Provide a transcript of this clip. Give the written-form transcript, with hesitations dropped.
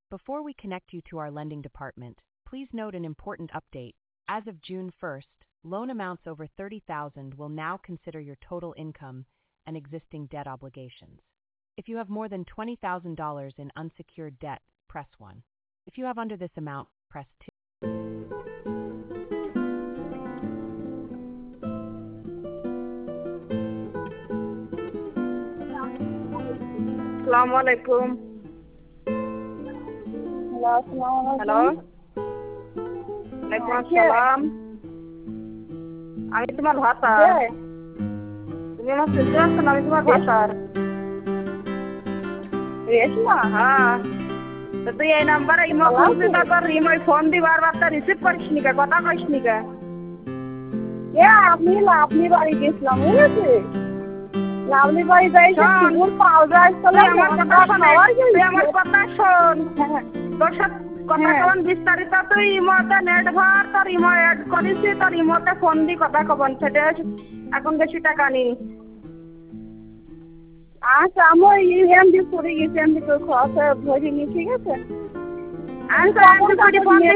Before we connect you to our lending department, please note an important update. As of June 1st, loan amounts over $30,000 will now consider your total income and existing debt obligations. If you have more than $20,000 in unsecured debt, press 1. If you have under this amount, press 2. আসসালামু আলাইকুম। Hello, ওয়ালাইকুম আসসালাম। আমি তোমার ভাতার। তুমি আমার চিনতে পারছো না? আমি তোমার ভাতার। রেশমা? হ্যাঁ। তো তুই এই নাম্বারে ইমো করছিস, তারপর ইমোয় ফোন দি বারবার, তা রিসিভ করিস নি কে? কথা কইস নি কে? আপনি বাড়ি গেছিলাম, বুঝেছি। লাভলি বাড়ি যাই ফুল পাওয়া যায়, তুই আমার কথা শোন। তোর সাথে কথা কন বিস্তারিত। তুই ইমোতে নেট ভর, তোর ইমো অ্যাড করিস, তোর ইমোতে ফোন দি কথা কবন। সেটা এখন বেশি টাকা নি। আচ্ছা, আমি এমডি করে গেছি, এমডি করে খরচা ভরিনি, ঠিক আছে। আচ্ছা, ফোন